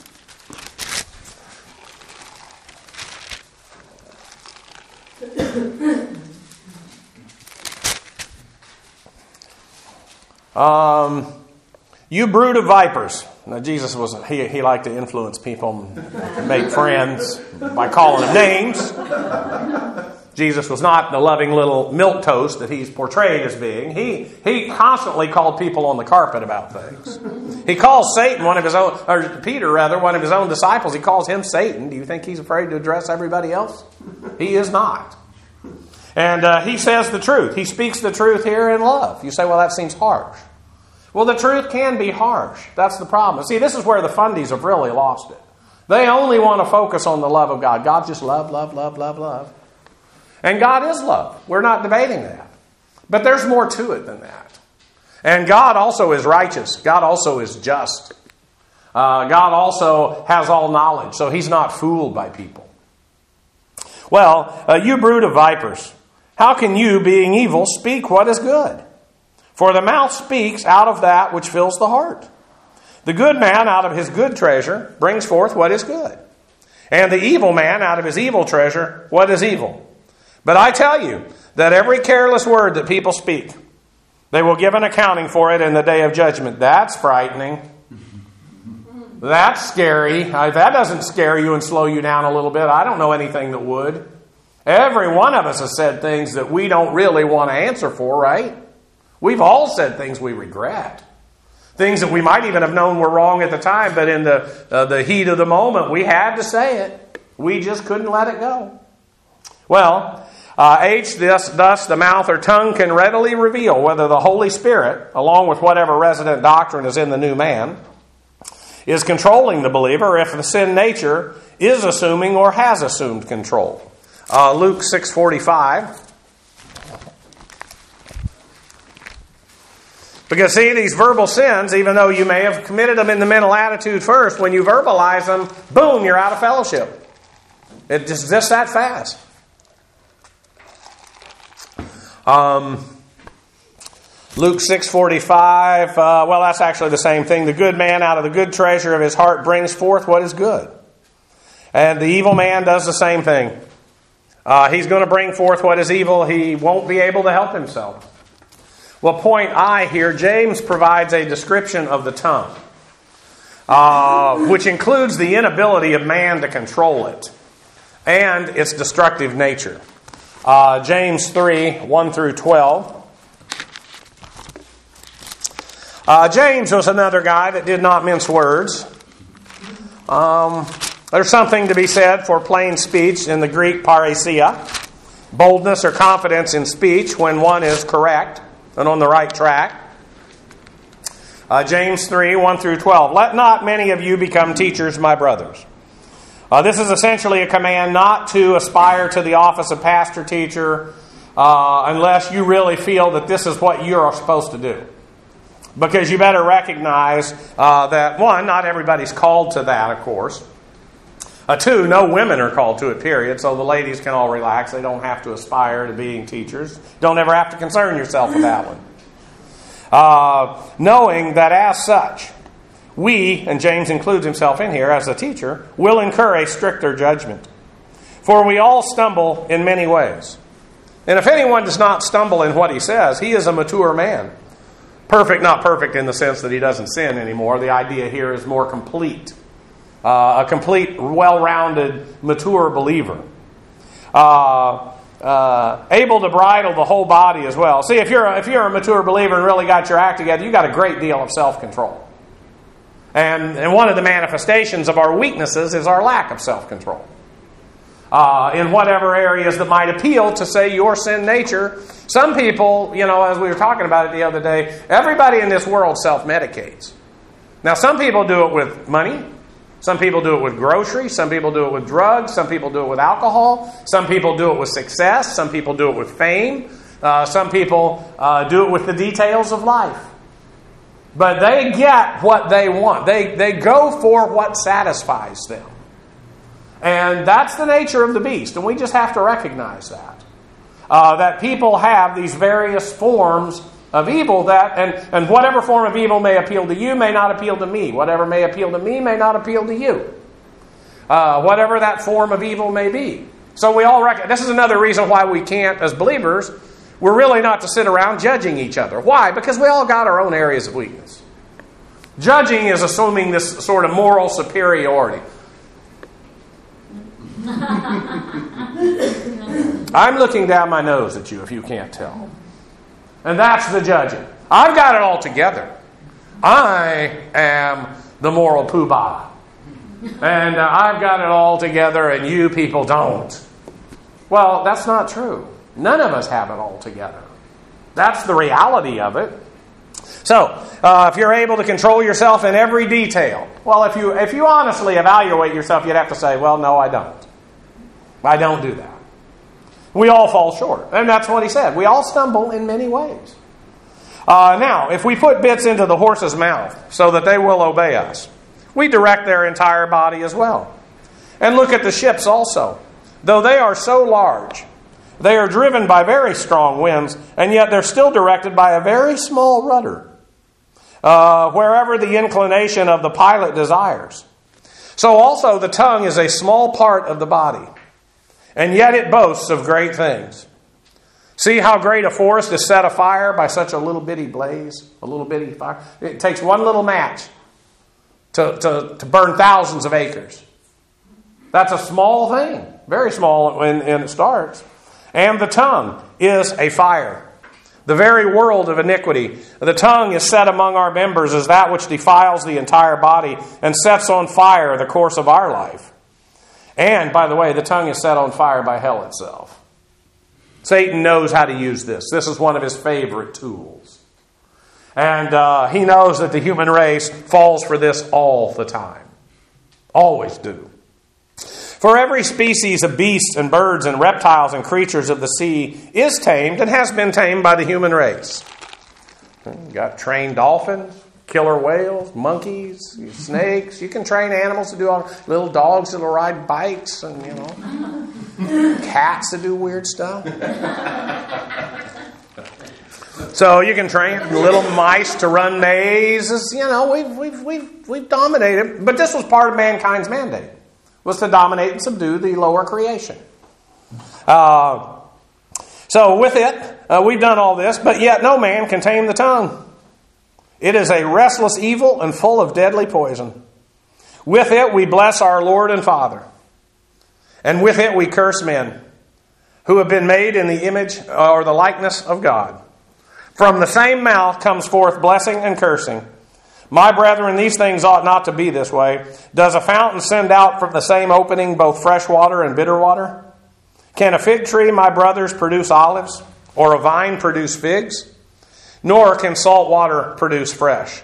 Um, you brood of vipers. Now Jesus was he he liked to influence people and make friends by calling them names. Jesus was not the loving little milquetoast that he's portrayed as being. He he constantly called people on the carpet about things. He calls Satan, one of his own, or Peter rather, one of his own disciples. He calls him Satan. Do you think he's afraid to address everybody else? He is not. And uh, he says the truth. He speaks the truth here in love. You say, well, that seems harsh. Well, the truth can be harsh. That's the problem. See, this is where the fundies have really lost it. They only want to focus on the love of God. God just love, love, love, love, love. And God is love. We're not debating that. But there's more to it than that. And God also is righteous. God also is just. Uh, God also has all knowledge, so He's not fooled by people. Well, uh, you brood of vipers, how can you, being evil, speak what is good? For the mouth speaks out of that which fills the heart. The good man out of his good treasure brings forth what is good. And the evil man out of his evil treasure, what is evil? But I tell you that every careless word that people speak, they will give an accounting for it in the day of judgment. That's frightening. That's scary. That doesn't scare you and slow you down a little bit. I don't know anything that would. Every one of us has said things that we don't really want to answer for, right? We've all said things we regret. Things that we might even have known were wrong at the time, but in the uh, the heat of the moment, we had to say it. We just couldn't let it go. Well, uh, H, this, thus the mouth or tongue can readily reveal whether the Holy Spirit, along with whatever resident doctrine is in the new man, is controlling the believer, if the sin nature is assuming or has assumed control. Uh, Luke six forty-five. Because see, these verbal sins, even though you may have committed them in the mental attitude first, when you verbalize them, boom, you're out of fellowship. It's just, just that fast. Um, Luke six forty-five, uh, well, that's actually the same thing. The good man out of the good treasure of his heart brings forth what is good. And the evil man does the same thing. Uh, he's going to bring forth what is evil. He won't be able to help himself. Well, point I here, James provides a description of the tongue, uh, which includes the inability of man to control it and its destructive nature. Uh, James three, one through twelve. Uh, James was another guy that did not mince words. Um, there's something to be said for plain speech in the Greek parousia, boldness or confidence in speech when one is correct and on the right track. Uh, James three, one through twelve. Let not many of you become teachers, my brothers. Uh, this is essentially a command not to aspire to the office of pastor teacher uh, unless you really feel that this is what you're supposed to do. Because you better recognize uh, that, one, not everybody's called to that, of course. Uh, two, no women are called to it, period. So the ladies can all relax. They don't have to aspire to being teachers. Don't ever have to concern yourself with that one. Uh, knowing that as such, we, and James includes himself in here as a teacher, will incur a stricter judgment. For we all stumble in many ways. And if anyone does not stumble in what he says, he is a mature man. Perfect, not perfect in the sense that he doesn't sin anymore. The idea here is more complete. Uh, a complete, well-rounded, mature believer. Uh, uh, able to bridle the whole body as well. See, if you're, a, if you're a mature believer and really got your act together, you got a great deal of self-control. And, and one of the manifestations of our weaknesses is our lack of self-control. Uh, in whatever areas that might appeal to, say, your sin nature. Some people, you know, as we were talking about it the other day, everybody in this world self-medicates. Now, some people do it with money. Some people do it with groceries. Some people do it with drugs. Some people do it with alcohol. Some people do it with success. Some people do it with fame. Uh, some people uh, do it with the details of life. But they get what they want. They, they go for what satisfies them. And that's the nature of the beast. And we just have to recognize that. Uh, that people have these various forms of evil that, and, and whatever form of evil may appeal to you may not appeal to me. Whatever may appeal to me may not appeal to you. Uh, whatever that form of evil may be. So we all recognize, this is another reason why we can't, as believers, we're really not to sit around judging each other. Why? Because we all got our own areas of weakness. Judging is assuming this sort of moral superiority. I'm looking down my nose at you if you can't tell. And that's the judging. I've got it all together. I am the moral poobah. And uh, I've got it all together and you people don't. Well, that's not true. None of us have it all together. That's the reality of it. So, uh, if you're able to control yourself in every detail, well, if you if you honestly evaluate yourself, you'd have to say, well, no, I don't. I don't do that. We all fall short. And that's what he said. We all stumble in many ways. Uh, now, if we put bits into the horse's mouth so that they will obey us, we direct their entire body as well. And look at the ships also. Though they are so large, they are driven by very strong winds, and yet they're still directed by a very small rudder, uh, wherever the inclination of the pilot desires. So also the tongue is a small part of the body, and yet it boasts of great things. See how great a forest is set afire by such a little bitty blaze, a little bitty fire. It takes one little match to, to, to burn thousands of acres. That's a small thing, very small when, when it starts. And the tongue is a fire, the very world of iniquity. The tongue is set among our members as that which defiles the entire body and sets on fire the course of our life. And, by the way, the tongue is set on fire by hell itself. Satan knows how to use this. This is one of his favorite tools. And uh, he knows that the human race falls for this all the time. Always do. For every species of beasts and birds and reptiles and creatures of the sea is tamed and has been tamed by the human race. You got trained dolphins, killer whales, monkeys, snakes. You can train animals to do all little dogs that'll ride bikes and, you know, cats that do weird stuff. So you can train little mice to run mazes. You know, we've we've we've we've dominated. But this was part of mankind's mandate. Was to dominate and subdue the lower creation. Uh, so with it, uh, we've done all this, but yet no man can tame the tongue. It is a restless evil and full of deadly poison. With it we bless our Lord and Father. And with it we curse men who have been made in the image or the likeness of God. From the same mouth comes forth blessing and cursing. My brethren, these things ought not to be this way. Does a fountain send out from the same opening both fresh water and bitter water? Can a fig tree, my brothers, produce olives, or a vine produce figs? Nor can salt water produce fresh.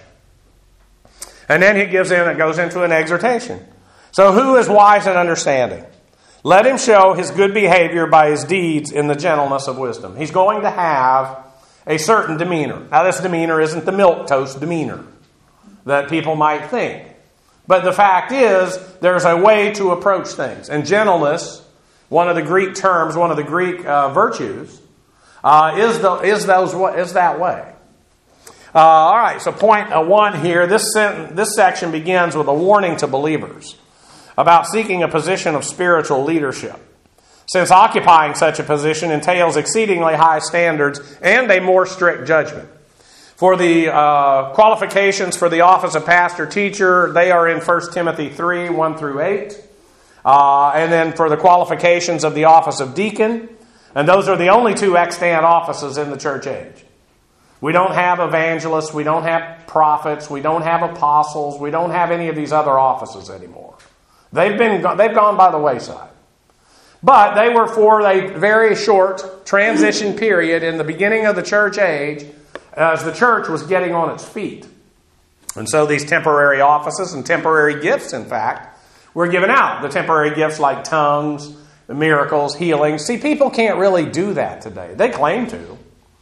And then he gives in, it goes into an exhortation. So who is wise and understanding? Let him show his good behavior by his deeds in the gentleness of wisdom. He's going to have a certain demeanor. Now this demeanor isn't the milquetoast demeanor that people might think. But the fact is, there's a way to approach things. And gentleness, one of the Greek terms, one of the Greek uh, virtues, uh, is, the, is, those, is that way. Uh, all right, so point uh, one here, this, sentence, this section begins with a warning to believers about seeking a position of spiritual leadership, since occupying such a position entails exceedingly high standards and a more strict judgment. For the uh, qualifications for the office of pastor-teacher, they are in First Timothy three, one through eight. Uh, and then for the qualifications of the office of deacon, and those are the only two extant offices in the church age. We don't have evangelists, we don't have prophets, we don't have apostles, we don't have any of these other offices anymore. They've been they've gone by the wayside. But they were for a very short transition period in the beginning of the church age as the church was getting on its feet. And so these temporary offices and temporary gifts, in fact, were given out. The temporary gifts like tongues, miracles, healings. See, people can't really do that today. They claim to.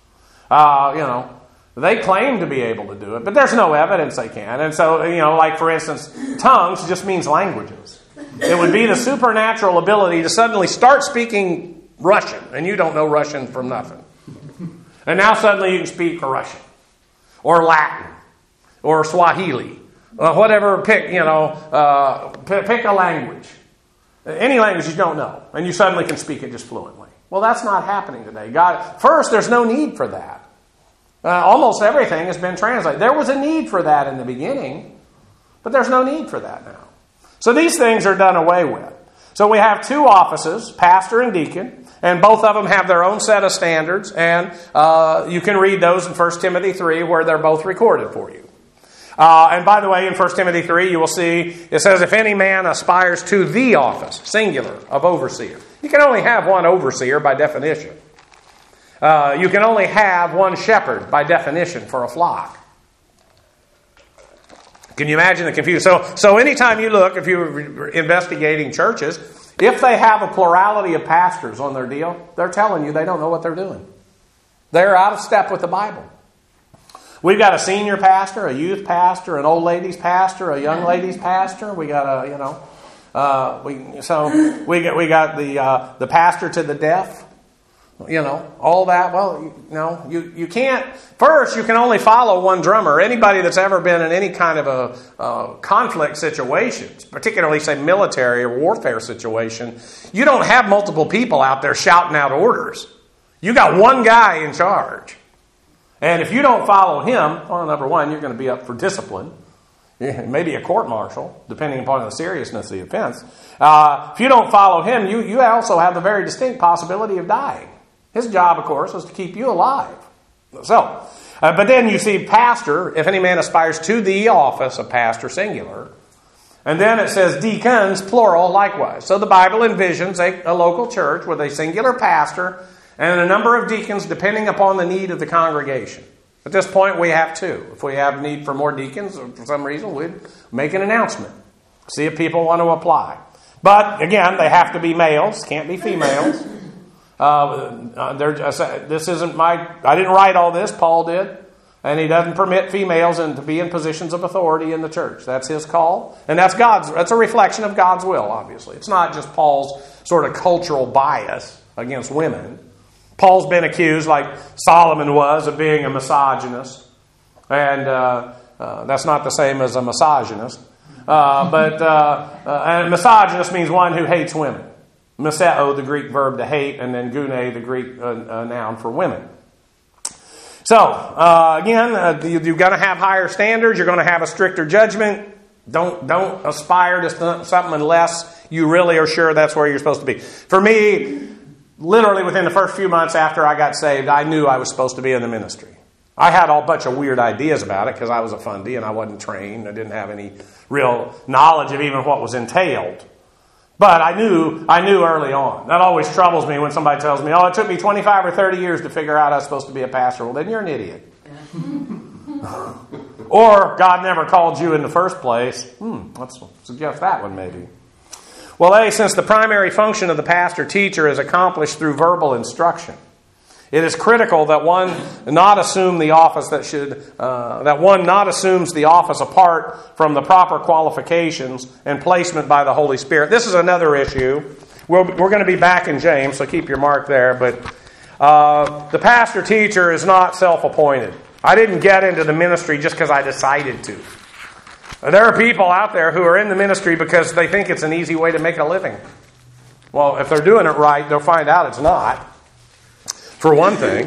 Uh, you know, they claim to be able to do it, but there's no evidence they can. And so, you know, like for instance, tongues just means languages. It would be the supernatural ability to suddenly start speaking Russian, and you don't know Russian from nothing. And now suddenly you can speak Russian, or Latin, or Swahili, or whatever. Pick, you know, uh, pick a language, any language you don't know, and you suddenly can speak it just fluently. Well, that's not happening today. God, first, there's no need for that. Uh, almost everything has been translated. There was a need for that in the beginning, but there's no need for that now. So these things are done away with. So we have two offices, pastor and deacon, and both of them have their own set of standards, and uh, you can read those in First Timothy three where they're both recorded for you. Uh, and by the way, in First Timothy three, you will see it says, if any man aspires to the office, singular, of overseer. You can only have one overseer by definition. Uh, you can only have one shepherd by definition for a flock. Can you imagine the confusion? So, so anytime you look, if you're investigating churches, if they have a plurality of pastors on their deal, they're telling you they don't know what they're doing. They're out of step with the Bible. We've got a senior pastor, a youth pastor, an old ladies pastor, a young ladies pastor. We got a, you know, uh, we so we got we got the uh, the pastor to the deaf. You know, all that. Well, you, you know, you, you can't... First, you can only follow one drummer. Anybody that's ever been in any kind of a uh, conflict situation, particularly, say, military or warfare situation, you don't have multiple people out there shouting out orders. You got one guy in charge. And if you don't follow him, well, number one, you're going to be up for discipline. Maybe a court-martial, depending upon the seriousness of the offense. Uh, if you don't follow him, you, you also have the very distinct possibility of dying. His job, of course, was to keep you alive. So, uh, but then you see pastor, if any man aspires to the office of pastor, singular. And then it says deacons, plural, likewise. So the Bible envisions a, a local church with a singular pastor and a number of deacons depending upon the need of the congregation. At this point, we have two. If we have need for more deacons, for some reason, we'd make an announcement. See if people want to apply. But, again, they have to be males, can't be females. Uh, uh, this isn't my... I didn't write all this, Paul did. And he doesn't permit females in, to be in positions of authority in the church. That's his call. And that's God's. That's a reflection of God's will, obviously. It's not just Paul's sort of cultural bias against women. Paul's been accused, like Solomon was, of being a misogynist. And uh, uh, that's not the same as a misogynist. Uh, but uh, uh, and misogynist means one who hates women. Meseo, the Greek verb to hate, and then gune, the Greek uh, uh, noun for women. So, uh, again, uh, you, you're going to have higher standards. You're going to have a stricter judgment. Don't don't aspire to something unless you really are sure that's where you're supposed to be. For me, literally within the first few months after I got saved, I knew I was supposed to be in the ministry. I had a bunch of weird ideas about it because I was a fundy and I wasn't trained. I didn't have any real knowledge of even what was entailed. But I knew I knew early on. That always troubles me when somebody tells me, oh, it took me twenty-five or thirty years to figure out I was supposed to be a pastor. Well, then you're an idiot. Or God never called you in the first place. Hmm, let's suggest that one maybe. Well, A, since the primary function of the pastor-teacher is accomplished through verbal instruction, it is critical that one not assume the office that should uh, that one not assumes the office apart from the proper qualifications and placement by the Holy Spirit. This is another issue. We're, we're going to be back in James, so keep your mark there. But uh, the pastor-teacher is not self-appointed. I didn't get into the ministry just because I decided to. There are people out there who are in the ministry because they think it's an easy way to make a living. Well, if they're doing it right, they'll find out it's not. For one thing.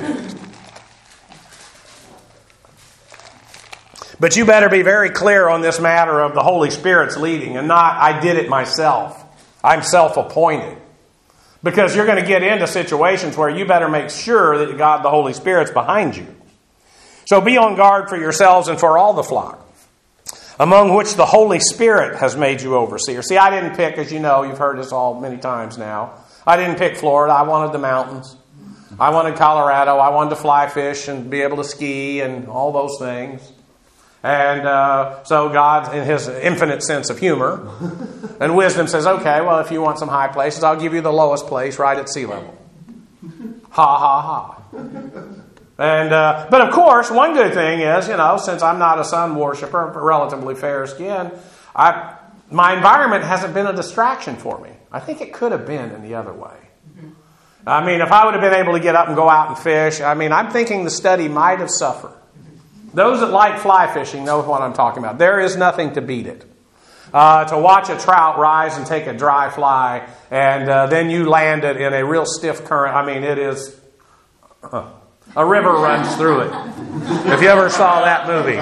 But you better be very clear on this matter of the Holy Spirit's leading and not, I did it myself. I'm self-appointed. Because you're going to get into situations where you better make sure that God, the Holy Spirit's behind you. So be on guard for yourselves and for all the flock, among which the Holy Spirit has made you overseer. See, I didn't pick, as you know, you've heard this all many times now. I didn't pick Florida. I wanted the mountains. I wanted Colorado. I wanted to fly fish and be able to ski and all those things. And uh, so God, in His infinite sense of humor and wisdom, says, okay, well, if you want some high places, I'll give you the lowest place right at sea level. Ha, ha, ha. And uh, but of course, one good thing is, you know, since I'm not a sun worshiper, relatively fair skin, I, my environment hasn't been a distraction for me. I think it could have been in the other way. I mean, if I would have been able to get up and go out and fish, I mean, I'm thinking the study might have suffered. Those that like fly fishing know what I'm talking about. There is nothing to beat it. Uh, to watch a trout rise and take a dry fly, and uh, then you land it in a real stiff current. I mean, it is... Uh, a river runs through it. If you ever saw that movie.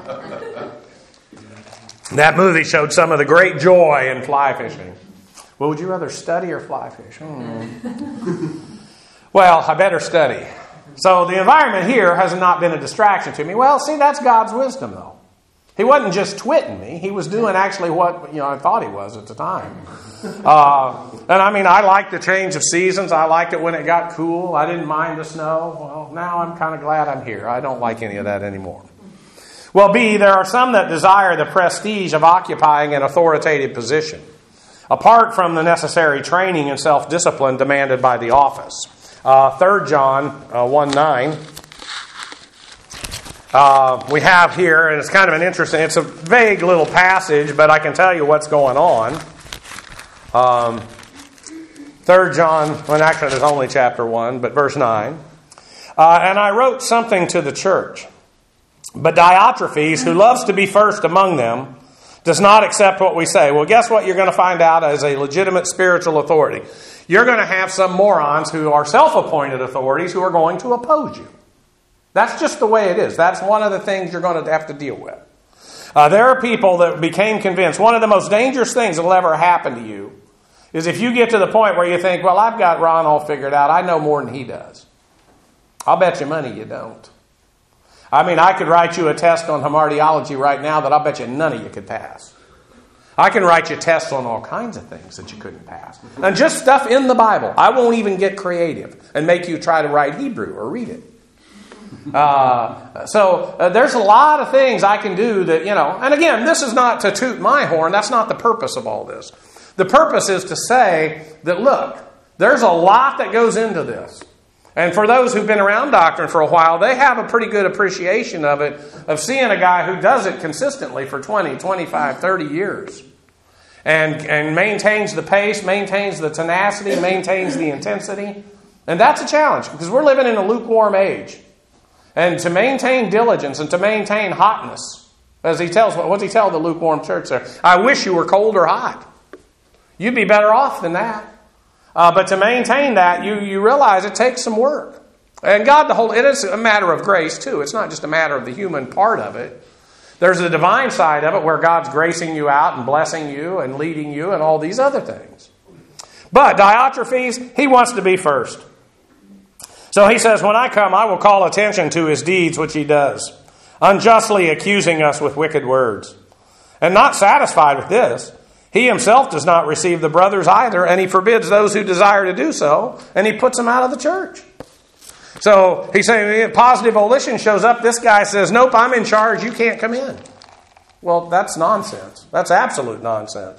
That movie showed some of the great joy in fly fishing. Well, would you rather study or fly fish? Hmm. Well, I better study. So the environment here has not been a distraction to me. Well, see, that's God's wisdom, though. He wasn't just twitting me. He was doing actually what you know I thought he was at the time. Uh, and I mean, I liked the change of seasons. I liked it when it got cool. I didn't mind the snow. Well, now I'm kind of glad I'm here. I don't like any of that anymore. Well, B, there are some that desire the prestige of occupying an authoritative position, apart from the necessary training and self-discipline demanded by the office. Uh, Third John uh, one nine. Uh, we have here, and it's kind of an interesting, it's a vague little passage, but I can tell you what's going on. Um, Third John, well actually there's only chapter one, but verse nine. Uh, and I wrote something to the church, but Diotrephes, who loves to be first among them, does not accept what we say. Well, guess what you're going to find out as a legitimate spiritual authority? You're going to have some morons who are self-appointed authorities who are going to oppose you. That's just the way it is. That's one of the things you're going to have to deal with. Uh, there are people that became convinced. One of the most dangerous things that will ever happen to you is if you get to the point where you think, well, I've got Ron all figured out. I know more than he does. I'll bet you money you don't. I mean, I could write you a test on hamartiology right now that I'll bet you none of you could pass. I can write you tests on all kinds of things that you couldn't pass. And just stuff in the Bible. I won't even get creative and make you try to write Hebrew or read it. Uh, so uh, there's a lot of things I can do that, you know, and again, this is not to toot my horn. That's not the purpose of all this. The purpose is to say that, look, there's a lot that goes into this. And for those who've been around doctrine for a while, they have a pretty good appreciation of it, of seeing a guy who does it consistently for twenty, twenty-five, thirty years. And, and maintains the pace, maintains the tenacity, maintains the intensity. And that's a challenge, because we're living in a lukewarm age. And to maintain diligence and to maintain hotness, as he tells, what does he tell the lukewarm church there? I wish you were cold or hot. You'd be better off than that. Uh, but to maintain that, you, you realize it takes some work. And God, the whole, it is a matter of grace too. It's not just a matter of the human part of it. There's the divine side of it where God's gracing you out and blessing you and leading you and all these other things. But Diotrephes, he wants to be first. So he says, when I come, I will call attention to his deeds, which he does, unjustly accusing us with wicked words. And not satisfied with this, he himself does not receive the brothers either, and he forbids those who desire to do so, and he puts them out of the church. So he's saying positive volition shows up. This guy says, nope, I'm in charge. You can't come in. Well, that's nonsense. That's absolute nonsense.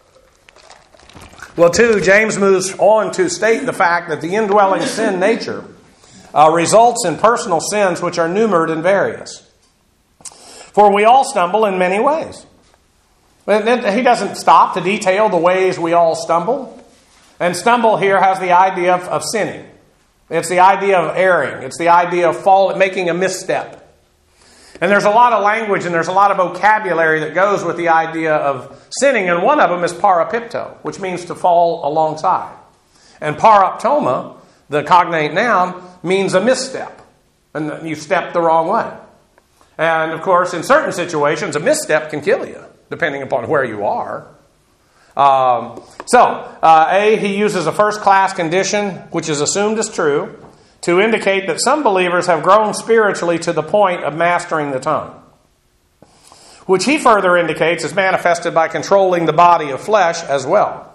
Well, two, James moves on to state the fact that the indwelling sin nature uh, results in personal sins which are numerate and various. For we all stumble in many ways. He doesn't stop to detail the ways we all stumble. And stumble here has the idea of, of sinning. It's the idea of erring. It's the idea of fall, making a misstep. And there's a lot of language and there's a lot of vocabulary that goes with the idea of sinning. And one of them is parapipto, which means to fall alongside. And paraptoma, the cognate noun, means a misstep. And you step the wrong way. And of course, in certain situations, a misstep can kill you, depending upon where you are. Um, so, uh, A, he uses a first-class condition, which is assumed as true, to indicate that some believers have grown spiritually to the point of mastering the tongue, which he further indicates is manifested by controlling the body of flesh as well.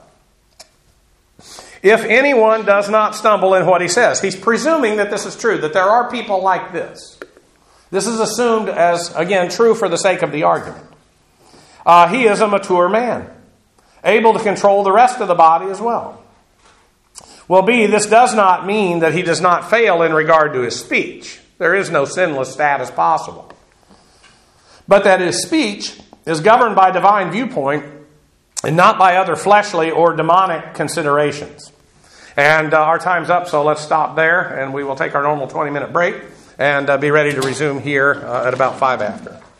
If anyone does not stumble in what he says, he's presuming that this is true, that there are people like this. This is assumed as, again, true for the sake of the argument. Uh, he is a mature man, able to control the rest of the body as well. Well, B, this does not mean that he does not fail in regard to his speech. There is no sinless status possible. But that his speech is governed by divine viewpoint and not by other fleshly or demonic considerations. And uh, our time's up, so let's stop there, and we will take our normal twenty-minute break and uh, be ready to resume here uh, at about five after.